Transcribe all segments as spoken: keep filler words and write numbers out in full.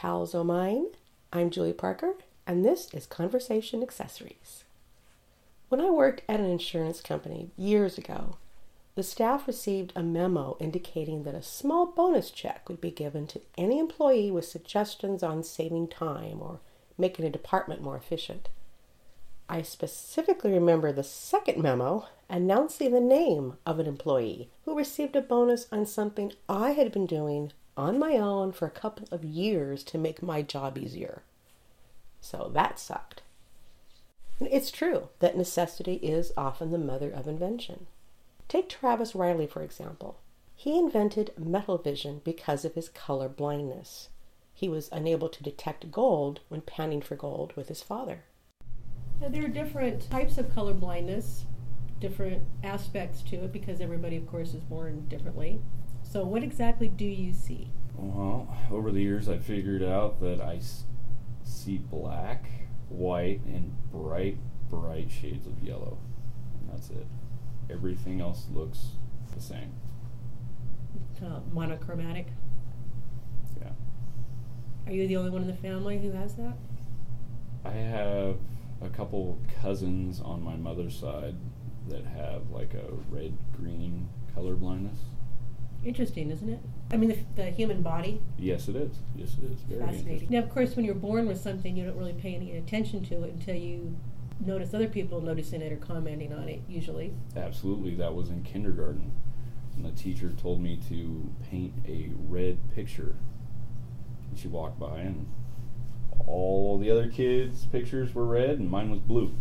pals o' mine. I'm Julie Parker, and this is Conversation Accessories. When I worked at an insurance company years ago, the staff received a memo indicating that a small bonus check would be given to any employee with suggestions on saving time or making a department more efficient. I specifically remember the second memo announcing the name of an employee who received a bonus on something I had been doing on my own for a couple of years to make my job easier. So that sucked. And it's true that necessity is often the mother of invention. Take Travis Riley, for example. He invented metal vision because of his color blindness. He was unable to detect gold when panning for gold with his father. Now, there are different types of color blindness, different aspects to it, because everybody, of course, is born differently. So what exactly do you see? Well, over the years I figured out that I s- see black, white, and bright, bright shades of yellow. And that's it. Everything else looks the same. Uh, monochromatic? Yeah. Are you the only one in the family who has that? I have a couple cousins on my mother's side that have like a red-green color blindness. Interesting, isn't it? I mean, the, the human body. Yes, it is. Yes, it is. Very Fascinating. Now, of course, when you're born with something, you don't really pay any attention to it until you notice other people noticing it or commenting on it, usually. Absolutely. That was in kindergarten. And the teacher told me to paint a red picture. And she walked by, and all the other kids' pictures were red, and mine was blue.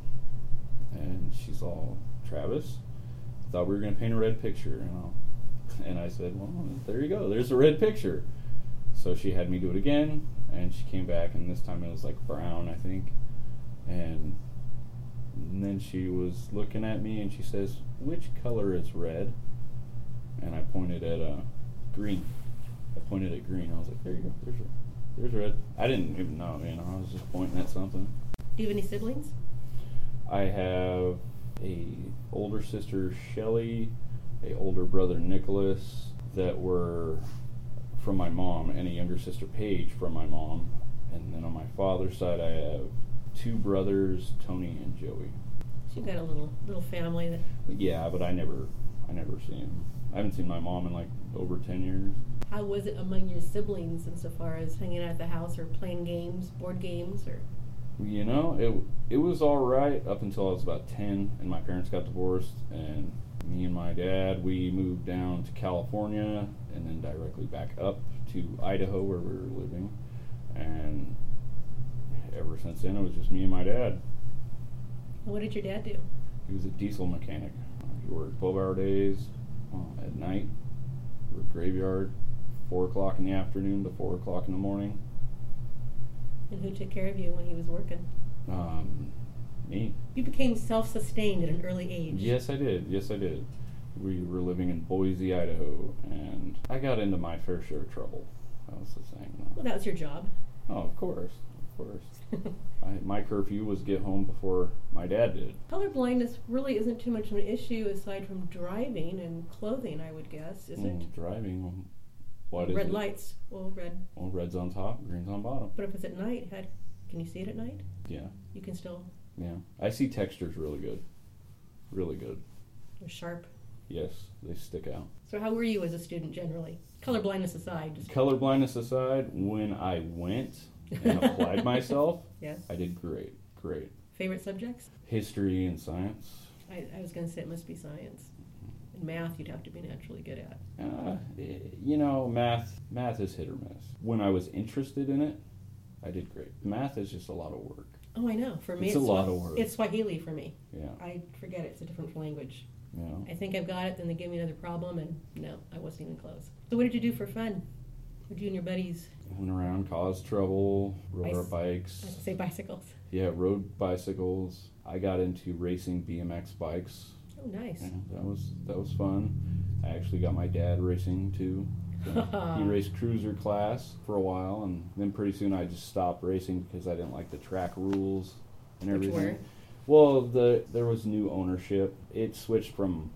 And she saw, Travis, thought we were going to paint a red picture. And I'll And I said, well, there you go. There's a red picture. So she had me do it again, and she came back, and this time it was like brown, I think. And, and then she was looking at me, and she says, which color is red? And I pointed at uh, green. I pointed at green. I was like, there you go. There's red. There's red. I didn't even know, you know. I was just pointing at something. Do you have any siblings? I have a older sister, Shelley, a older brother, Nicholas, that were from my mom, and a younger sister, Paige, from my mom. And then on my father's side, I have two brothers, Tony and Joey. So you've got a little little family. That Yeah, but I never, I never see him. I haven't seen my mom in like over ten years. How was it among your siblings insofar as hanging out at the house or playing games, board games, or? You know, it it was all right up until I was about ten, and my parents got divorced, and me and my dad, we moved down to California and then directly back up to Idaho where we were living. And ever since then, it was just me and my dad. What did your dad do? He was a diesel mechanic. He worked twelve-hour days uh, at night, worked graveyard, four o'clock in the afternoon to four o'clock in the morning. And who took care of you when he was working? Um, me. You became self-sustained at an early age. Yes, I did. Yes, I did. We were living in Boise, Idaho, and I got into my fair share of trouble. That was the thing. Well, that was your job. Oh, of course, of course. I, my curfew was get home before my dad did. Color blindness really isn't too much of an issue aside from driving and clothing, I would guess, is Mm, it? driving. What is Red it? lights. Well, red. Well, red's on top, green's on bottom. But if it's at night, how, can you see it at night? Yeah, You can still. yeah. I see textures really good. Really good. They're sharp. Yes, they stick out. So how were you as a student generally? Color blindness aside. Just Color blindness aside, when I went and applied myself, yes. I did great, great. Favorite subjects? History and science. I, I was going to say it must be science. And math you'd have to be naturally good at. Uh, eh, you know, math math is hit or miss. When I was interested in it, I did great. Math is just a lot of work. Oh, I know. For me, It's it's, a lot Swa- of work. It's Swahili for me. Yeah, I forget it. It's a different language. yeah. I think I've got it, then they give me another problem, and no, I wasn't even close. So what did you do for fun? What did you and your buddies? Went around, caused trouble, rode our Bice- bikes. I was gonna say bicycles. Yeah, rode bicycles. I got into racing B M X bikes. Oh, nice. Yeah, that was that was fun. I actually got my dad racing too. So he raced cruiser class for a while, and then pretty soon I just stopped racing because I didn't like the track rules and Which everything. were? Well, the there was new ownership. It switched from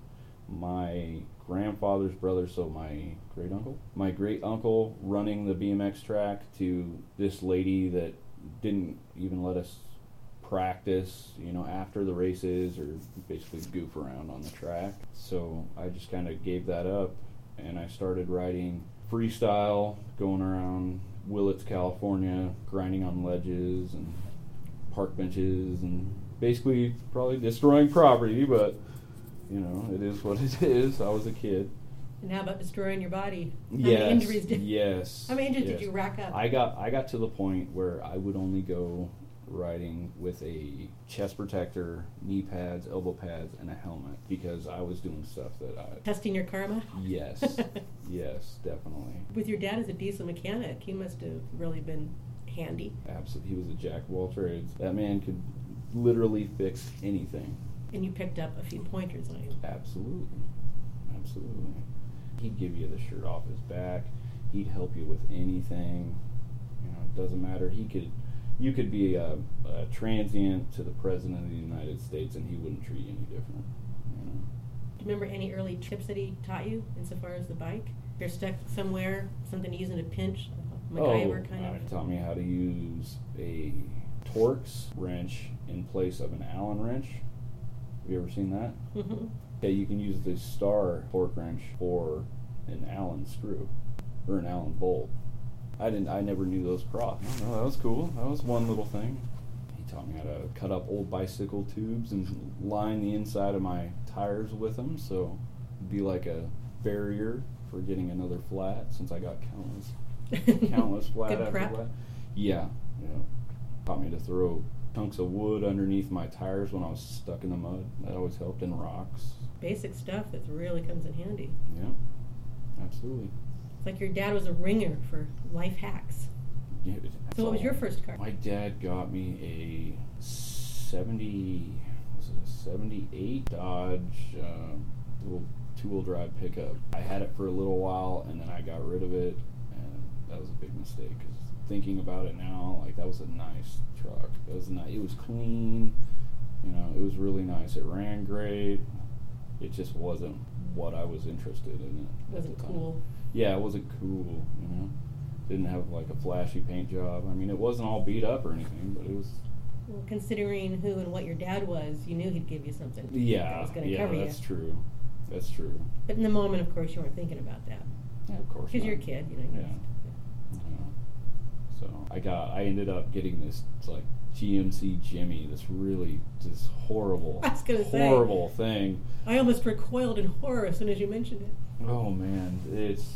my grandfather's brother, so my great uncle, my great uncle running the B M X track, to this lady that didn't even let us practice, you know, after the races, or basically goof around on the track. So I just kind of gave that up, and I started riding freestyle, going around Willits, California, grinding on ledges and park benches, and basically probably destroying property, but you know, it is what it is. I was a kid. And how about destroying your body? How Yes. many injuries did Yes. How many injuries yes. did you rack up? I got I got to the point where I would only go riding with a chest protector, knee pads, elbow pads, and a helmet, because I was doing stuff that I Testing your karma? Yes. Yes, definitely. With your dad as a diesel mechanic, he must have really been handy. Absolutely. He was a jack of all trades. That man could literally fix anything. And you picked up a few pointers on him. Absolutely. Absolutely. He'd give you the shirt off his back. He'd help you with anything. You know, it doesn't matter. He could, you could be a, a transient to the President of the United States, and he wouldn't treat you any different. You know? Do you remember any early tips that he taught you insofar as the bike? If you're stuck somewhere, something to use in a pinch, MacGyver oh, kind uh, of. He taught me how to use a Torx wrench in place of an Allen wrench. Have you ever seen that? Mm-hmm. Yeah, you can use the Star torque wrench or an Allen screw or an Allen bolt. I didn't. I never knew those crossed. No, that was cool. That was one little thing. He taught me how to cut up old bicycle tubes and line the inside of my tires with them, so it'd be like a barrier for getting another flat. Since I got countless, countless flat Good after prep. flat. Yeah, yeah. Taught me to throw chunks of wood underneath my tires when I was stuck in the mud. That always helped, in rocks. Basic stuff that really comes in handy. Yeah, absolutely. It's like your dad was a ringer for life hacks. Yeah, So what was all. your first car? My dad got me a seventy, was it a seventy-eight Dodge uh, little two-wheel drive pickup. I had it for a little while, and then I got rid of it, and that was a big mistake. Because thinking about it now, like, that was a nice truck. It was nice. It was clean. You know, it was really nice. It ran great. It just wasn't what I was interested in. It Was it at the time. cool? Yeah, it wasn't cool. You know, didn't have like a flashy paint job. I mean, it wasn't all beat up or anything, but it was. Well, considering who and what your dad was, you knew he'd give you something that Yeah, was going to yeah, cover that's you. true. That's true. But in the moment, of course, you weren't thinking about that. Yeah, of course. Because you're a not. kid, you know. you Yeah. just- Yeah. So I got. I ended up getting this like G M C Jimmy. This really this horrible, I was gonna say. horrible thing. I almost recoiled in horror as soon as you mentioned it. Oh man, it's.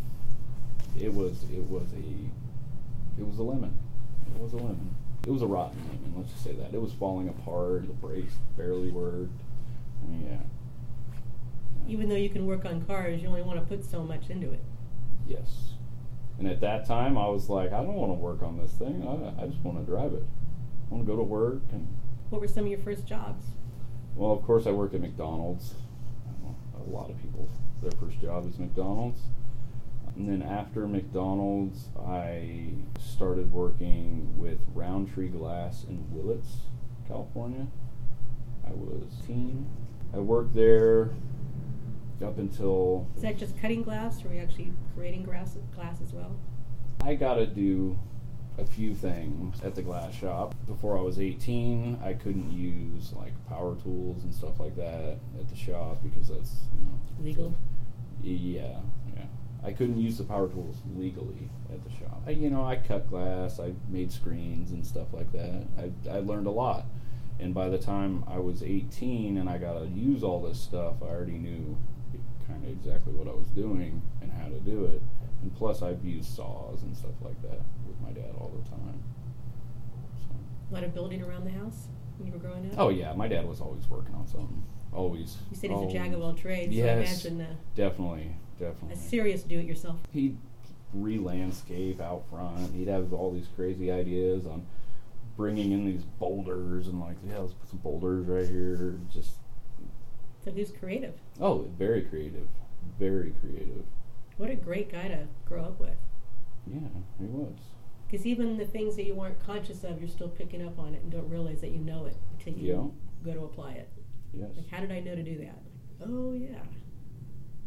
It was. It was a. It was a lemon. It was a lemon. It was a rotten lemon. Let's just say that. It was falling apart. The brakes barely worked. I mean, yeah. Even though you can work on cars, you only want to put so much into it. Yes. And at that time, I was like, I don't want to work on this thing. I, I just want to drive it. I want to go to work. And What were some of your first jobs? well, of course, I worked at McDonald's. I don't know, a lot of people, their first job is McDonald's. And then after McDonald's, I started working with Roundtree Glass in Willits, California. I was teen. I worked there up until Is that just cutting glass, or were you actually creating glass, glass as well? I got to do a few things at the glass shop. Before I was eighteen, I couldn't use like power tools and stuff like that at the shop because that's, you know, Legal? Yeah, yeah. I couldn't use the power tools legally at the shop. I, you know, I cut glass, I made screens and stuff like that. I, I learned a lot. And by the time I was eighteen and I got to use all this stuff, I already knew kind of exactly what I was doing and how to do it. And plus, I've used saws and stuff like that with my dad all the time. So. A lot of building around the house when you were growing up? Oh, yeah, my dad was always working on something. Always. You said he's always. a jack of all trades, Yes, so I imagine definitely, uh, definitely. a serious do-it-yourself. He'd re-landscape out front. He'd have all these crazy ideas on bringing in these boulders and like, yeah, let's put some boulders right here. Just, So who's creative? oh, very creative. Very creative. What a great guy to grow up with. Yeah, he was. Because even the things that you weren't conscious of, you're still picking up on it and don't realize that you know it until you Yeah. go to apply it. Yes. Like, how did I know to do that? Like, oh, yeah.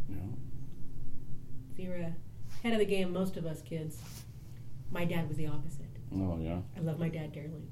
You know? So you're ahead of the game, most of us kids. My dad was the opposite. Oh, yeah. I love my dad dearly.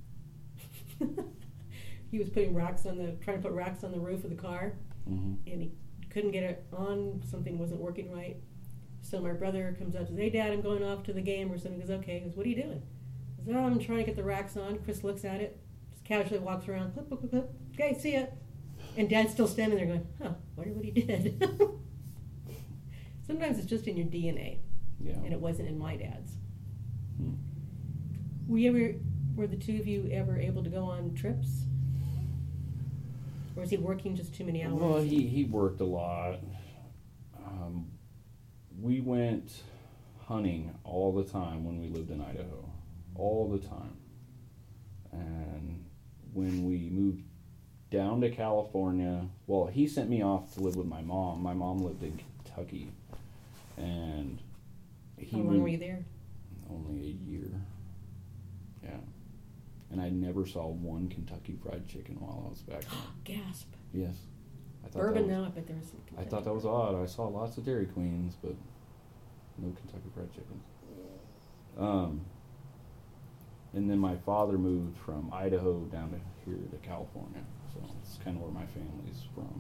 He was putting rocks on the, trying to put rocks on the roof of the car, Mm-hmm. and he couldn't get it on. Something wasn't working right. So my brother comes up and says, "Hey, Dad, I'm going off to the game," or something. He goes, "Okay." He goes, "What are you doing?" I said, "Oh, I'm trying to get the racks on." Chris looks at it, just casually walks around, clip, clip, clip, clip. "Okay, see ya." And Dad's still standing there going, "Huh, wonder what he did." Sometimes it's just in your D N A, Yeah. and it wasn't in my dad's. Hmm. Were you ever, were the two of you ever able to go on trips? Or was he working just too many hours? Well, he, he worked a lot. Um, we went hunting all the time when we lived in Idaho. All the time. And when we moved down to California, well, he sent me off to live with my mom. My mom lived in Kentucky. And he How long moved were you there? only a year. Yeah. And I never saw one Kentucky Fried Chicken while I was back there. Gasp. Yes. I thought Bourbon that was, now, I bet there was some. I thought that was odd. I saw lots of Dairy Queens, but no Kentucky Fried Chicken. Um, and then my father moved from Idaho down to here to California, so it's kind of where my family's from.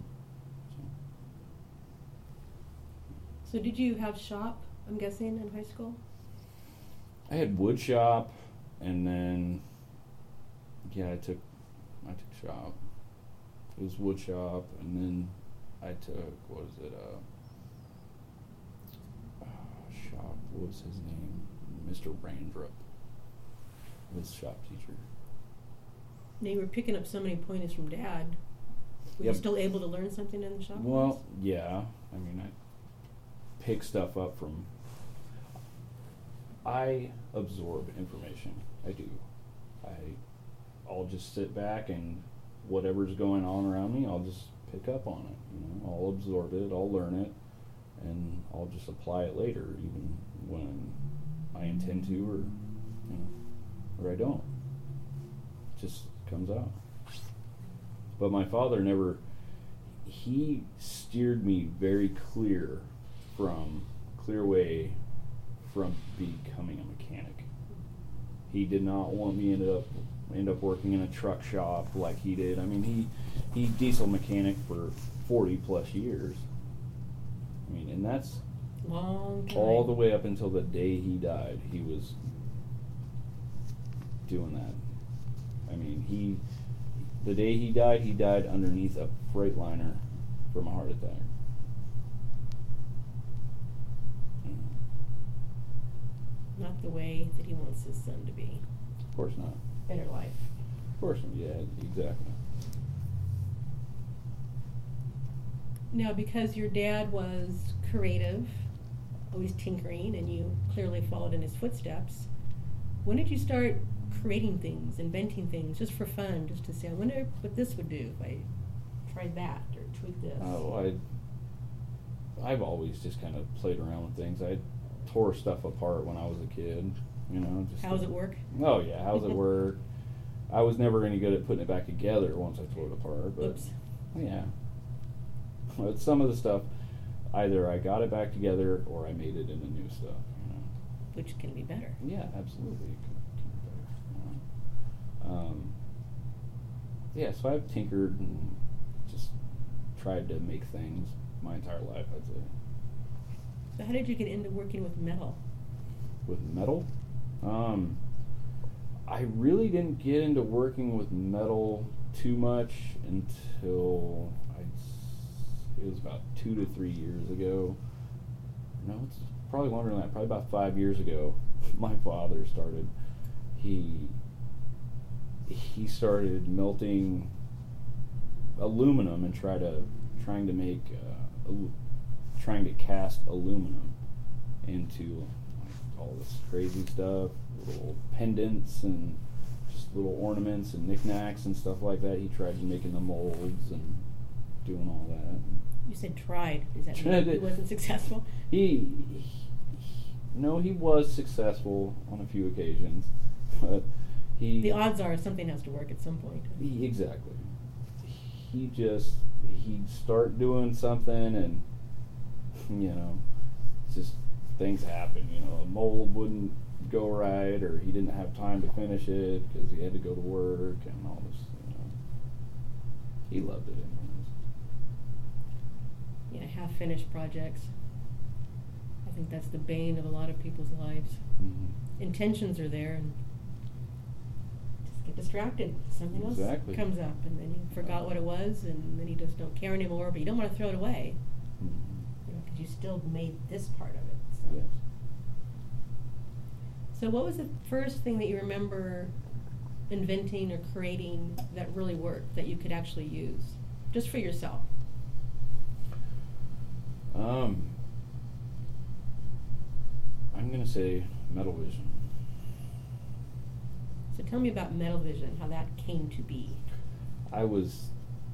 So. So did you have shop, I'm guessing, in high school? I had wood shop, and then yeah, I took I took shop. It was wood shop, and then I took what is it? Uh, uh, shop. What was his name? Mister Randrup. Was shop teacher. Now you were picking up so many pointers from Dad. Were Yep. you still able to learn something in the shop? Well, yeah. I mean, I pick stuff up from. I absorb information. I do. I, I'll just sit back and whatever's going on around me, I'll just pick up on it. You know, I'll absorb it. I'll learn it, and I'll just apply it later, even when I intend to, or you know, or I don't. It just comes out. But my father never. He steered me very clear from clear away from becoming a mechanic. He did not want me ended up end up working in a truck shop like he did. I mean, he he diesel mechanic for forty plus years. I mean, and that's Long time. all the way up until the day he died. He was doing that. I mean, he the day he died, he died underneath a Freightliner from a heart attack. Not the way that he wants his son to be. Of course not. Better life. Of course not. Yeah, exactly. Now, because your dad was creative, always tinkering, and you clearly followed in his footsteps, when did you start creating things, inventing things, just for fun, just to say, I wonder what this would do if I tried that or tweaked this? Oh, I. I've always just kind of played around with things. I tore stuff apart when I was a kid. You know, just. How does it work? Oh yeah, how does it work? I was never any good at putting it back together once I tore it apart, but Oops. yeah. But some of the stuff, either I got it back together or I made it into new stuff. You know. Which can be better. Yeah, absolutely. It can, can be better. You know. Um, yeah, so I've tinkered and just tried to make things my entire life, I'd say. So how did you get into working with metal? With metal? Um, I really didn't get into working with metal too much until I'd, s- it was about two to three years ago. No, it's probably longer than that. Probably about five years ago. My father started. He he started melting aluminum and try to trying to make uh, alu- trying to cast aluminum into all this crazy stuff, little pendants and just little ornaments and knickknacks and stuff like that. He tried making the molds and doing all that. You said tried. Does that Tried mean it. he wasn't successful? He, he, no, he was successful on a few occasions, but he The odds are something has to work at some point. he, exactly. He just he'd start doing something and You know, it's just things happen. You know, a mold wouldn't go right, or he didn't have time to finish it because he had to go to work and all this. You know, he loved it anyways. Yeah, half-finished projects. I think that's the bane of a lot of people's lives. Mm-hmm. Intentions are there, and just get distracted. Something Exactly. else comes up, and then you forgot what it was, and then you just don't care anymore. But you don't want to throw it away, Mm-hmm. you know, because you still made this part of it. So. Yes. So what was the first thing that you remember inventing or creating that really worked, that you could actually use, just for yourself? Um, I'm gonna say Metal Vision. So tell me about Metal Vision, how that came to be. I was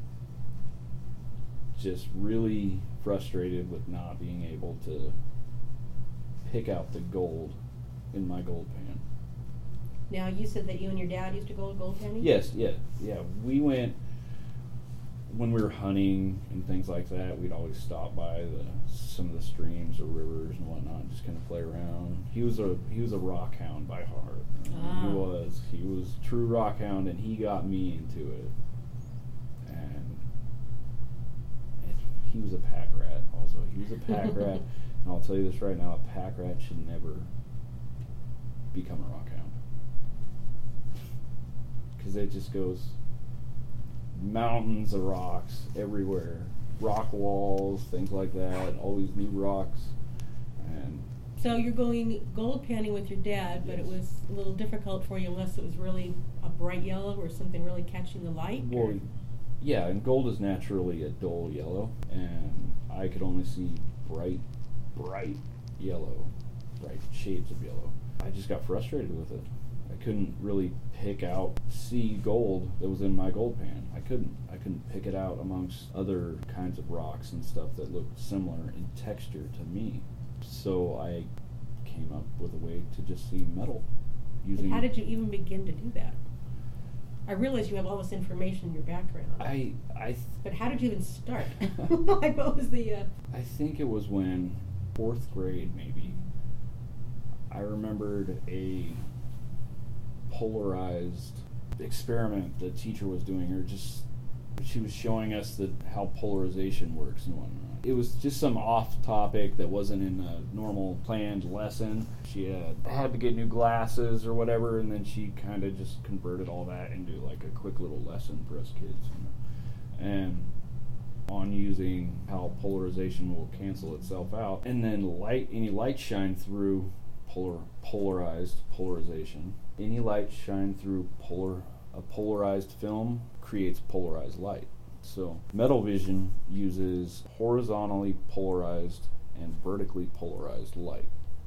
just really frustrated with not being able to pick out the gold in my gold pan. Now, you said that you and your dad used to go gold panning? Yes, yeah, yeah. We went when we were hunting and things like that. We'd always stop by the some of the streams or rivers and whatnot, and just kind of play around. He was a he was a rock hound by heart. Ah. He was he was a true rock hound, and he got me into it. And it, he was a pack rat. Also, he was a pack rat, and I'll tell you this right now: a pack rat should never become a rock hound, because it just goes mountains of rocks everywhere, rock walls, things like that, all these new rocks. And So you're going gold panning with your dad, but it Yes. was a little difficult for you unless it was really a bright yellow or something really catching the light? well, or- yeah, and gold is naturally a dull yellow, and I could only see bright, bright yellow, bright shades of yellow. I just got frustrated with it. I couldn't really pick out, see gold that was in my gold pan. I couldn't. I couldn't pick it out amongst other kinds of rocks and stuff that looked similar in texture to me. So I came up with a way to just see metal using. How did you even begin to do that? I realize you have all this information in your background. I I th- But how did you even start? Like, what was the... Uh, I think it was when fourth grade, maybe. I remembered a polarized experiment the teacher was doing, or just she was showing us that how polarization works and whatnot. It was just some off topic that wasn't in a normal planned lesson. She had, had to get new glasses or whatever, and then she kind of just converted all that into like a quick little lesson for us kids. You know? And on using how polarization will cancel itself out, and then light, any light shine through polar, polarized polarization. Any light shine through polar a polarized film creates polarized light. So Metal Vision uses horizontally polarized and vertically polarized light,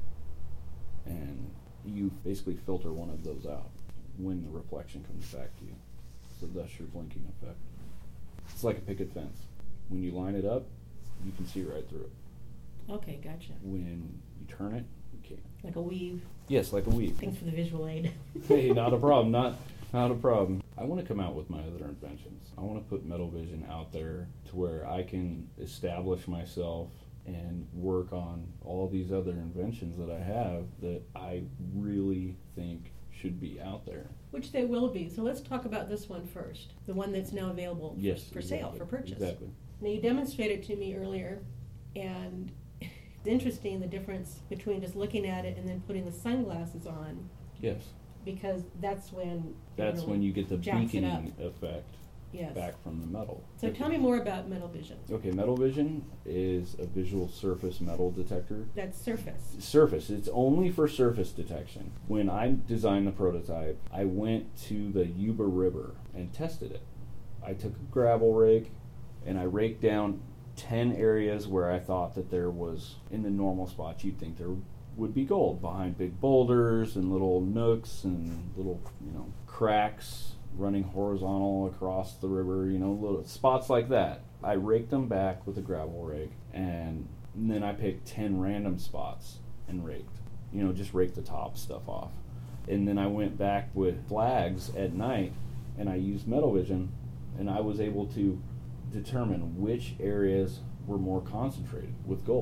and you basically filter one of those out when the reflection comes back to you. So that's your blinking effect. It's like a picket fence. When you line it up, you can see right through it. okay, gotcha. When you turn it, you can't. Like a weave. Yes, like a weave. Thanks for the visual aid. Hey, not a problem. Not not a problem. I want to come out with my other inventions. I want to put Metal Vision out there to where I can establish myself and work on all these other inventions that I have that I really think should be out there. Which they will be. So let's talk about this one first. The one that's now available Yes, for sale, exactly, for purchase. Exactly. Now, you demonstrated to me earlier, and it's interesting the difference between just looking at it and then putting the sunglasses on, Yes. because that's when... That's really when you get the jacks it up. beaconing effect Yes. back from the metal. So tell me more about Metal Vision. Okay, Metal Vision is a visual surface metal detector. That's surface. Surface. It's only for surface detection. When I designed the prototype, I went to the Yuba River and tested it. I took a gravel rake and I raked down ten areas where I thought that there was, in the normal spots, you'd think there would be gold, behind big boulders and little nooks and little, you know, cracks running horizontal across the river, you know, little spots like that. I raked them back with a gravel rake, and then I picked ten random spots and raked, you know, just raked the top stuff off. And then I went back with flags at night, and I used Metal Vision, and I was able to determine which areas were more concentrated with gold.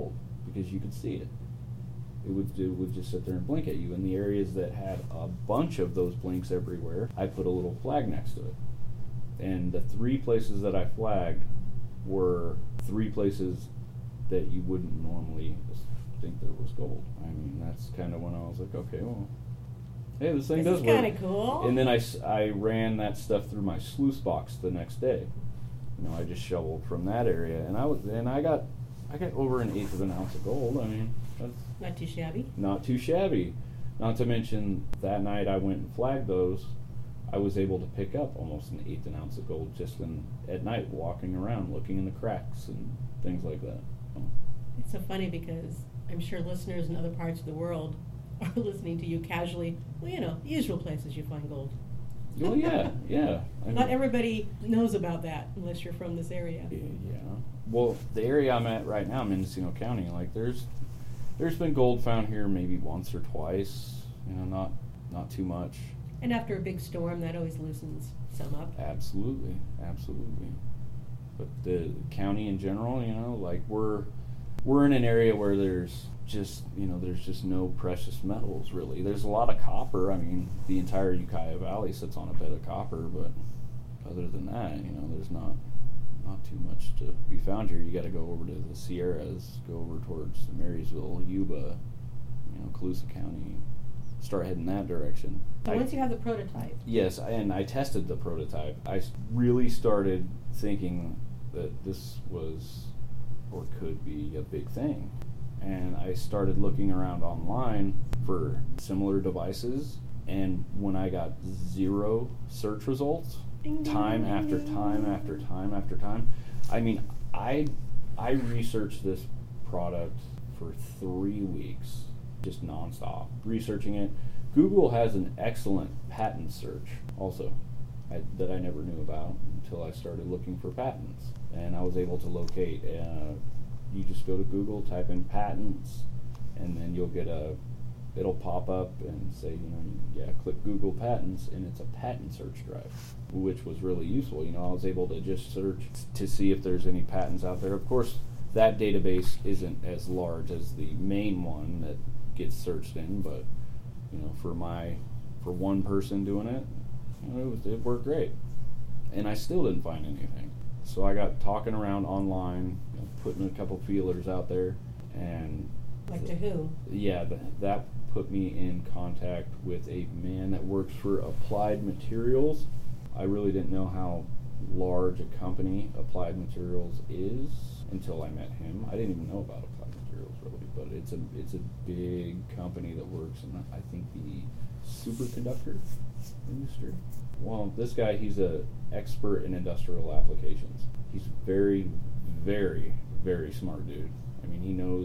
because you could see it. It would, it would just sit there and blink at you. In the areas that had a bunch of those blinks everywhere, I put a little flag next to it. And the three places that I flagged were three places that you wouldn't normally think there was gold. I mean, that's kind of when I was like, okay, well, hey, this thing This does is work. kind of cool. And then I, s- I ran that stuff through my sluice box the next day. You know, I just shoveled from that area, and I was, and I got, I got over an eighth of an ounce of gold. I mean, that's Not too shabby. not too shabby. Not to mention that night I went and flagged those. I was able to pick up almost an eighth an ounce of gold just in at night, walking around, looking in the cracks and things like that. It's so funny because I'm sure listeners in other parts of the world are listening to you casually. Well, you know, usual places you find gold. Well, yeah, yeah. I Not mean, everybody knows about that unless you're from this area. Yeah. Well, the area I'm at right now, Mendocino County, like there's there's been gold found here maybe once or twice. You know, not not too much. And after a big storm, that always loosens some up. Absolutely, absolutely. But the county in general, you know, like we're we're in an area where there's just, you know, there's just no precious metals really. There's a lot of copper. I mean, the entire Ukiah Valley sits on a bed of copper, but other than that, you know, there's not not too much to be found here. You got to go over to the Sierras, go over towards Marysville, Yuba, you know, Colusa County, start heading that direction. So I- once you have the prototype, Yes, and I tested the prototype. I s- really started thinking that this was or could be a big thing. And I started looking around online for similar devices, and when I got zero search results, ding, ding, time ding, after ding. time after time after time, I mean, I I researched this product for three weeks, just nonstop, researching it. Google has an excellent patent search also I, that I never knew about until I started looking for patents. And I was able to locate, uh, you just go to Google, type in patents, and then you'll get a, it'll pop up and say, you know, yeah, click Google patents, and it's a patent search drive, which was really useful. You know, I was able to just search to see if there's any patents out there. Of course, that database isn't as large as the main one that gets searched in, but you know, for my, for one person doing it, you know, it, was, it worked great. And I still didn't find anything. So I got talking around online, you know, putting a couple feelers out there, and like to who? yeah, th- that put me in contact with a man that works for Applied Materials. I really didn't know how large a company Applied Materials is until I met him. I didn't even know about Applied Materials really, but it's a it's a big company that works in, I think, the superconductor industry. Well, this guy, he's a expert in industrial applications. He's very, very, very smart dude. I mean, he knows.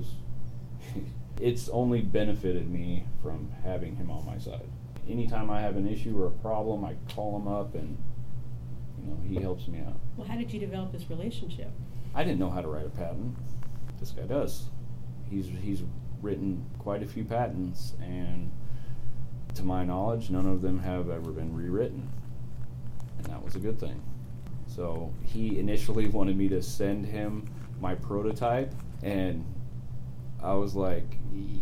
It's only benefited me from having him on my side. Anytime I have an issue or a problem, I call him up, and you know, he helps me out. Well, how did you develop this relationship? I didn't know how to write a patent. This guy does. He's he's written quite a few patents, and to my knowledge, none of them have ever been rewritten, and that was a good thing. So he initially wanted me to send him my prototype, and I was like,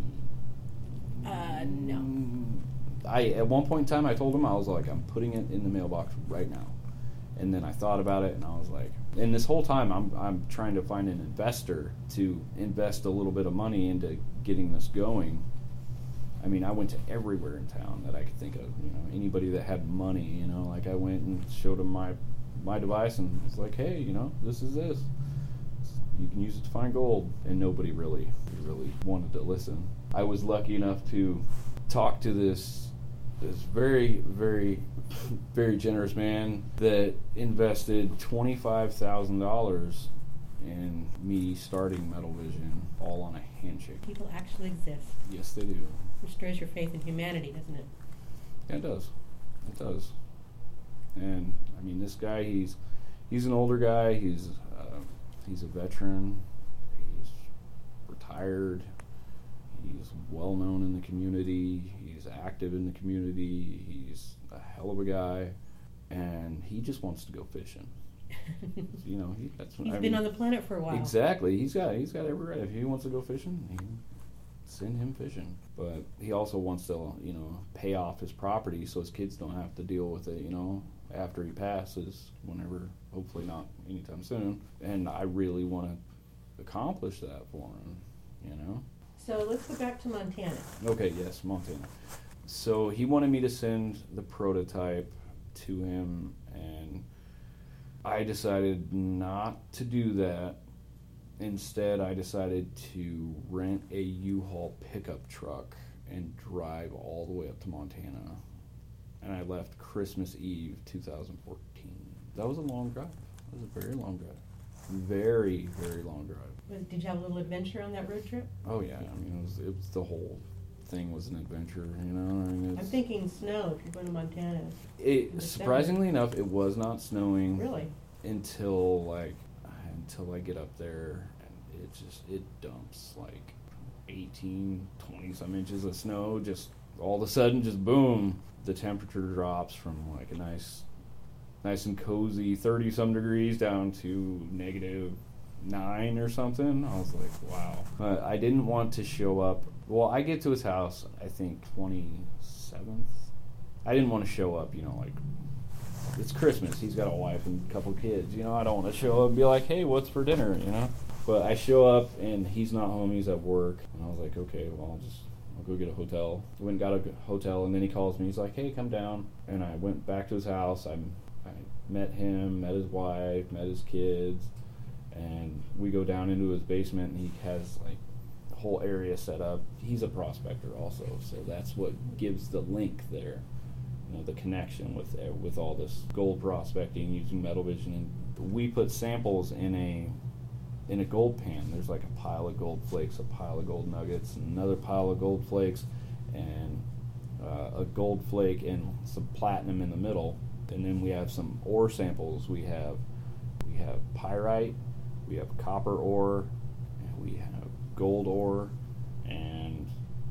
Uh, no. "Mm." I at one point in time I told him, I was like, I'm putting it in the mailbox right now. And then I thought about it, and I was like, and this whole time I'm I'm trying to find an investor to invest a little bit of money into getting this going. I mean, I went to everywhere in town that I could think of, you know, anybody that had money, you know, like I went and showed them my my device and was like, hey, you know, this is this. You can use it to find gold. And nobody really, really wanted to listen. I was lucky enough to talk to this this very, very, very generous man that invested twenty-five thousand dollars in me starting Metal Vision, all on a handshake. People actually exist, Yes, they do. which stirs your faith in humanity, doesn't it? Yeah, it does. It does. And I mean, this guy, he's he's an older guy. He's uh, he's a veteran. He's retired. He's well known in the community. He's active in the community. He's a hell of a guy, and he just wants to go fishing. You know, he, that's He's I been mean, on the planet for a while. Exactly. He's got he's got every right. If he wants to go fishing, he can send him fishing. But he also wants to, you know, pay off his property so his kids don't have to deal with it, you know, after he passes, whenever, hopefully not anytime soon. And I really want to accomplish that for him, you know. So let's go back to Montana. Okay, yes, Montana. So he wanted me to send the prototype to him, and I decided not to do that. Instead, I decided to rent a U-Haul pickup truck and drive all the way up to Montana. And I left Christmas Eve two thousand fourteen. That was a long drive. That was a very long drive. Very, very long drive. Was- Did you have a little adventure on that road trip? Oh, yeah. I mean, it was, it was the whole thing was an adventure, you know? I mean, I'm it's, thinking snow if you're going to Montana. it, December. surprisingly enough, it was not snowing. Really? Until like until I get up there, and it just it dumps like eighteen, twenty some inches of snow. Just all of a sudden, just boom, the temperature drops from like a nice, nice and cozy thirty some degrees down to negative nine or something. I was like, wow. But I didn't want to show up. Well, I get to his house, I think twenty seventh. I didn't want to show up, you know, like. It's Christmas. He's got a wife and a couple kids. You know, I don't want to show up and be like, hey, what's for dinner, you know? But I show up, and he's not home. He's at work. And I was like, okay, well, I'll just I'll go get a hotel. Went and got a hotel, and then he calls me. He's like, hey, come down. And I went back to his house. I, I met him, met his wife, met his kids. And we go down into his basement, and he has, like, the whole area set up. He's a prospector also, so that's what gives the link there. You know, the connection with uh, with all this gold prospecting using metal vision, and we put samples in a in a gold pan. There's like a pile of gold flakes, a pile of gold nuggets, and another pile of gold flakes, and uh, a gold flake and some platinum in the middle. And then we have some ore samples. We have we have pyrite, we have copper ore, and we have gold ore, and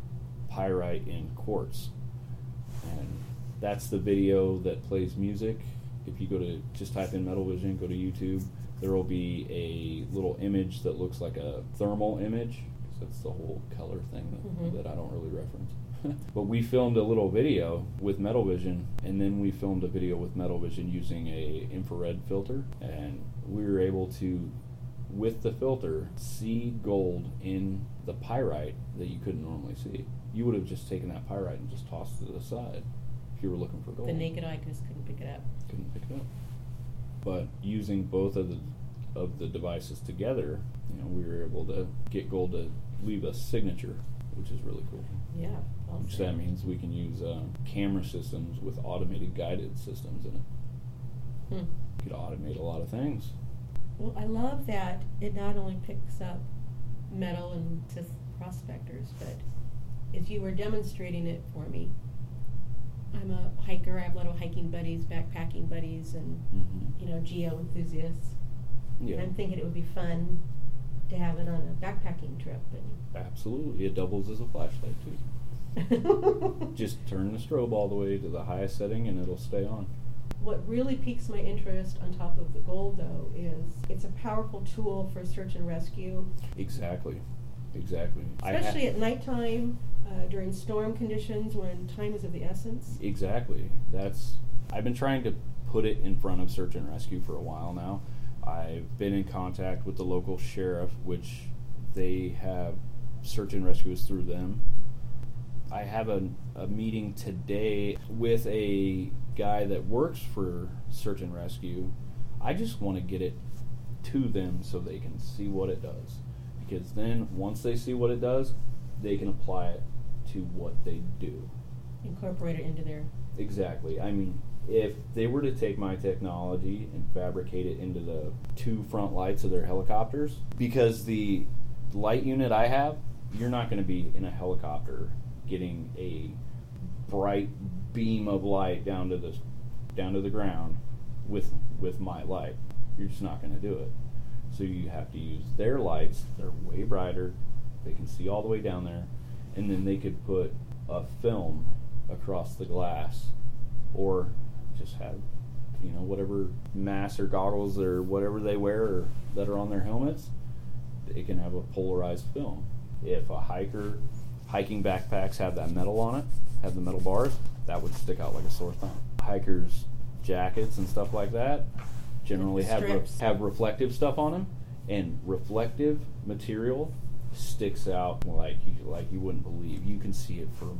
pyrite in quartz. And that's the video that plays music. If you go to, just type in Metal Vision, go to YouTube, there will be a little image that looks like a thermal image. That's the whole color thing that, Mm-hmm. that I don't really reference. But we filmed a little video with Metal Vision, and then we filmed a video with Metal Vision using a infrared filter, and we were able to, with the filter, see gold in the pyrite that you couldn't normally see. You would have just taken that pyrite and just tossed it aside if you were looking for gold. The naked eye just couldn't pick it up. Couldn't pick it up. But using both of the of the devices together, you know, we were able to get gold to leave a signature, which is really cool. Yeah. I'll Which say. that means we can use uh, camera systems with automated guided systems in it. Hmm. We could automate a lot of things. Well, I love that it not only picks up metal and just prospectors, but as you were demonstrating it for me, I'm a hiker. I have a lot of hiking buddies, backpacking buddies, and Mm-hmm. you know, geo enthusiasts. Yeah, And I'm thinking it would be fun to have it on a backpacking trip. absolutely. It doubles as a flashlight too. And Just turn the strobe all the way to the highest setting, and it'll stay on. what really piques my interest on top of the gold, though, is it's a powerful tool for search and rescue, Exactly. Exactly. I ha- especially at nighttime, uh, during storm conditions when time is of the essence. Exactly. That's. I've been trying to put it in front of search and rescue for a while now. I've been in contact with the local sheriff, which they have search and rescue is through them. I have a, a meeting today with a guy that works for search and rescue. I just want to get it to them so they can see what it does. Because then, once they see what it does, they can apply it to what they do. Incorporate it into their. Exactly. I mean, if they were to take my technology and fabricate it into the two front lights of their helicopters, because the light unit I have, you're not going to be in a helicopter getting a bright beam of light down to the down to the ground with with my light. You're just not going to do it. So you have to use their lights. They're way brighter. They can see all the way down there, and then they could put a film across the glass, or just have, you know, whatever mask or goggles or whatever they wear or that are on their helmets, it can have a polarized film. If a hiker, hiking backpacks have that metal on it, have the metal bars, that would stick out like a sore thumb. Hikers' jackets and stuff like that generally have re- have reflective stuff on them, and reflective material sticks out like you, like you wouldn't believe. You can see it from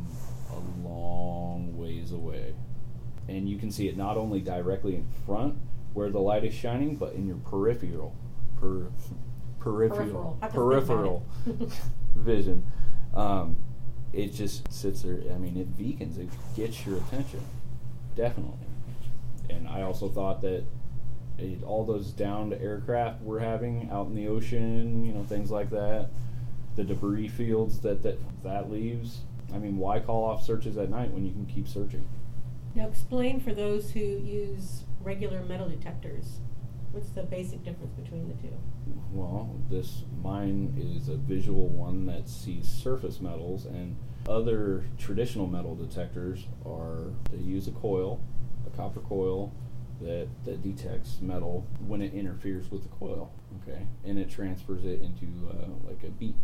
a long ways away. And you can see it not only directly in front where the light is shining, but in your peripheral per, peripheral peripheral, peripheral vision. Um, it just sits there. I mean, it beacons. It gets your attention, definitely. And I also thought that it, all those downed aircraft we're having out in the ocean, you know, things like that, the debris fields that that, that leaves. I mean, why call off searches at night when you can keep searching? Now explain for those who use regular metal detectors, what's the basic difference between the two? Well, this mine is a visual one that sees surface metals, and other traditional metal detectors are, they use a coil, a copper coil, that, that detects metal when it interferes with the coil, okay? And it transfers it into uh, like a beat,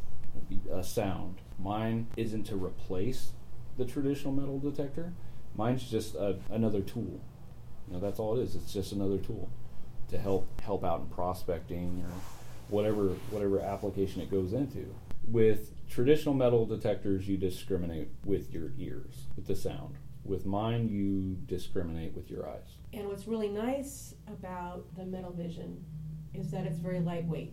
a beat, a sound. Mine isn't to replace the traditional metal detector. Mine's just a, another tool. You know, that's all it is. It's just another tool to help help out in prospecting or whatever whatever application it goes into. With traditional metal detectors, you discriminate with your ears, with the sound. With mine, you discriminate with your eyes. And what's really nice about the Metal Vision is that it's very lightweight.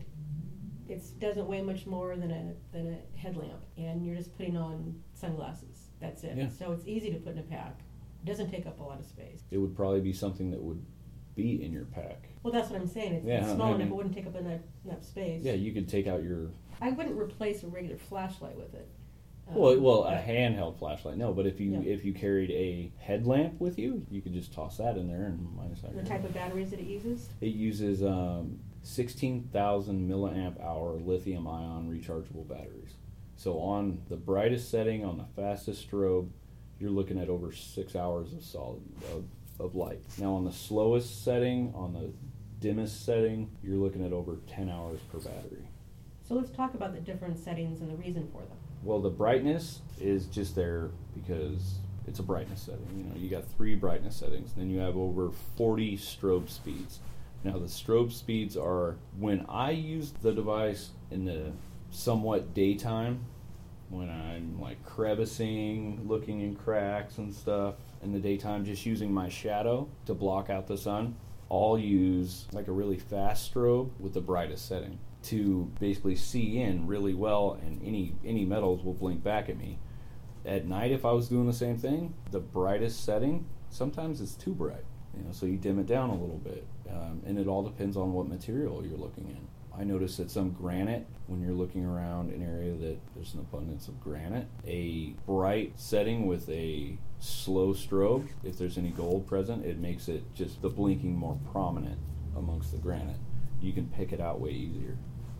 It doesn't weigh much more than a than a headlamp, and you're just putting on sunglasses. That's it. Yeah. So it's easy to put in a pack. It doesn't take up a lot of space. It would probably be something that would be in your pack. Well, that's what I'm saying. It's, Yeah, it's small I enough mean- it wouldn't take up enough, enough space. Yeah, you could take out your I wouldn't replace a regular flashlight with it. Um, well, well, a but- handheld flashlight. No, but if you Yeah. if you carried a headlamp with you, you could just toss that in there and minus out The your type of batteries that it uses? It uses um, sixteen thousand milliamp hour lithium ion rechargeable batteries. So on the brightest setting, on the fastest strobe, you're looking at over six hours of solid of, of light. Now on the slowest setting, on the dimmest setting, you're looking at over ten hours per battery. So let's talk about the different settings and the reason for them. Well, the brightness is just there because it's a brightness setting. You know, you got three brightness settings. Then you have over forty strobe speeds. Now, the strobe speeds are when I use the device in the somewhat daytime, when I'm like crevicing, looking in cracks and stuff in the daytime, just using my shadow to block out the sun, I'll use like a really fast strobe with the brightest setting to basically see in really well, and any any metals will blink back at me. At night, if I was doing the same thing, the brightest setting, sometimes it's too bright, you know, so you dim it down a little bit, um, and it all depends on what material you're looking in. I noticed that some granite, when you're looking around an area that there's an abundance of granite, a bright setting with a slow strobe, if there's any gold present, it makes it just the blinking more prominent amongst the granite. You can pick it out way easier.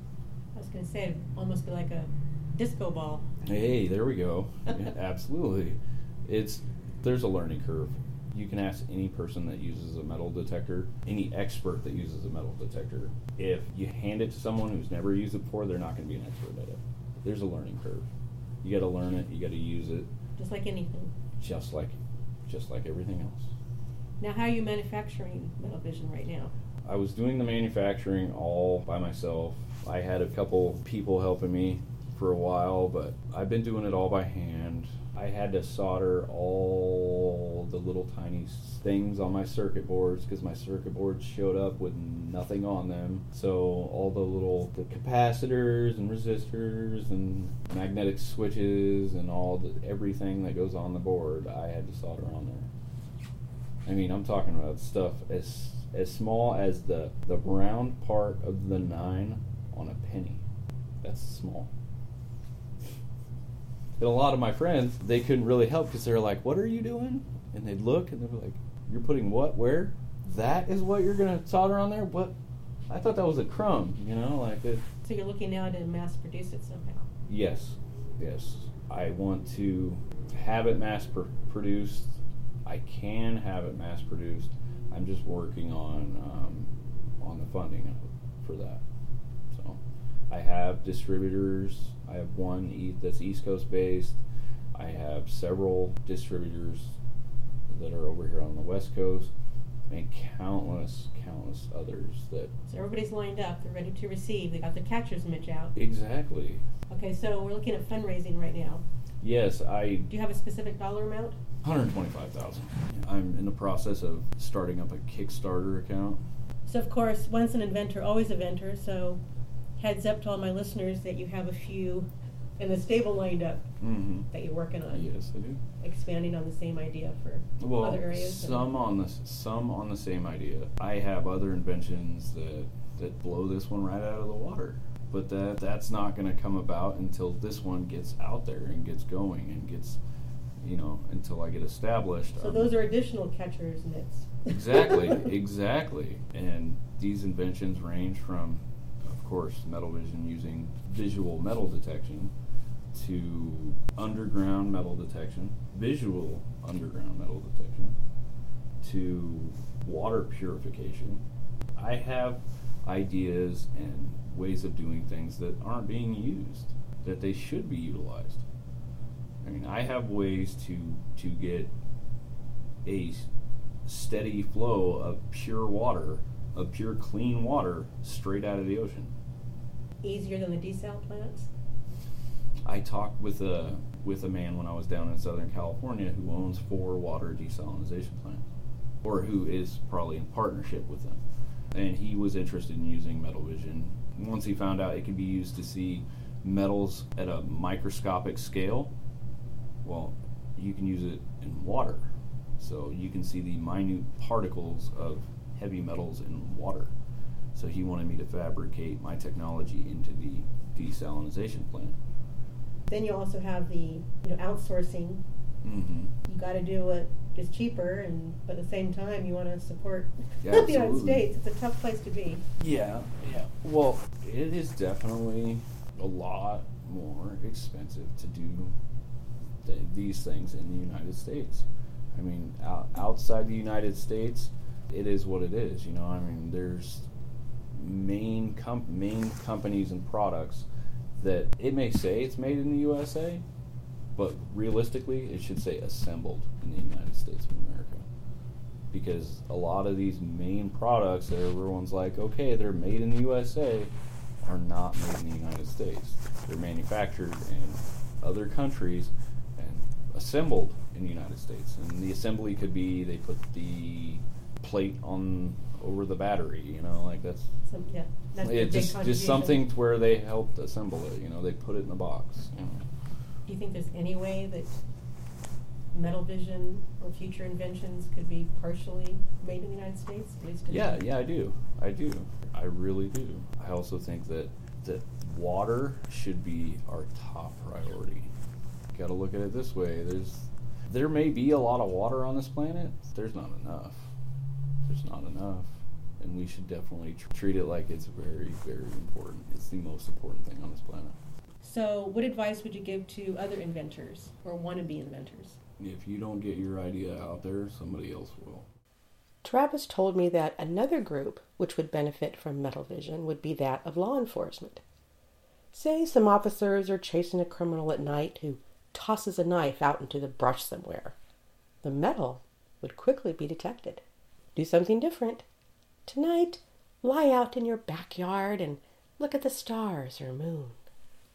I was going to say, it'd almost be like a disco ball. Hey, there we go. Yeah, absolutely. It's there's a learning curve. You can ask any person that uses a metal detector, any expert that uses a metal detector. If you hand it to someone who's never used it before, they're not going to be an expert at it. There's a learning curve. You got to learn it. You got to use it. Just like anything. Just like, just like everything else. Now, how are you manufacturing Metal Vision right now? I was doing the manufacturing all by myself. I had a couple people helping me for a while, but I've been doing it all by hand. I had to solder all the little tiny things on my circuit boards because my circuit boards showed up with nothing on them. So all the little the capacitors and resistors and magnetic switches and all the everything that goes on the board, I had to solder on there. I mean, I'm talking about stuff as as small as the the round part of the nine on a penny. That's small. And a lot of my friends, they couldn't really help because they're like, "What are you doing?" And they'd look and they'd be like, "You're putting what? Where? That is what you're going to solder on there? What? I thought that was a crumb, you know, like it." So you're looking now to mass produce it somehow. Yes, yes. I want to have it mass pr- produced. I can have it mass produced. I'm just working on um, on the funding for that. So I have distributors. I have one e- that's East Coast based. I have several distributors that are over here on the West Coast, and countless, countless others that... So everybody's lined up. They're ready to receive. They got their catcher's mitts out. Exactly. Okay, so we're looking at fundraising right now. Yes, I... Do you have a specific dollar amount? one hundred twenty-five thousand dollars. I'm in the process of starting up a Kickstarter account. So, of course, once an inventor, always a ventor. So heads up to all my listeners that you have a few in the stable lined up Mm-hmm. that you're working on. Yes, I do. Expanding on the same idea for Well, other areas. some on the some on the same idea. I have other inventions that that blow this one right out of the water, but that that's not going to come about until this one gets out there and gets going and gets, you know, until I get established. So um, those are additional catcher's mitts. exactly, exactly. And these inventions range from, of course, metal vision using visual metal detection, to underground metal detection, visual underground metal detection, to water purification. I have ideas and ways of doing things that aren't being used, that they should be utilized. I mean, I have ways to to get a s- steady flow of pure water, of pure clean water, straight out of the ocean. Easier than the desal plants? I talked with a with a man when I was down in Southern California who owns four water desalination plants, or who is probably in partnership with them, and he was interested in using metal vision. Once he found out it could be used to see metals at a microscopic scale, well, you can use it in water, so you can see the minute particles of heavy metals in water. So he wanted me to fabricate my technology into the desalination plant. Then you also have the you know outsourcing. Mm-hmm. You got to do what is cheaper, and but at the same time you want to support Yeah, the United absolutely. States. It's a tough place to be. Yeah, yeah. Well, it is definitely a lot more expensive to do th- these things in the United States. I mean, out- outside the United States, it is what it is. You know, I mean, there's main com- main companies and products that it may say it's made in the U S A, but realistically, it should say assembled in the United States of America. Because a lot of these main products that everyone's like, okay, they're made in the U S A, are not made in the United States. They're manufactured in other countries and assembled in the United States. And the assembly could be they put the plate on over the battery, you know, like that's Some, yeah, that's the it's big just, just contribution. something to where they helped assemble it, you know, they put it in a box. You know. Do you think there's any way that metal vision or future inventions could be partially made in the United States? At least in Yeah, yeah, I do. I do. I really do. I also think that that water should be our top priority. Got to look at it this way. There's there may be a lot of water on this planet. There's not enough. There's not enough. And we should definitely tr- treat it like it's very, very important. It's the most important thing on this planet. So what advice would you give to other inventors or wannabe inventors? If you don't get your idea out there, somebody else will. Travis told me that another group which would benefit from metal vision would be that of law enforcement. Say some officers are chasing a criminal at night who tosses a knife out into the brush somewhere. The metal would quickly be detected. Do something different. Tonight, lie out in your backyard and look at the stars or moon.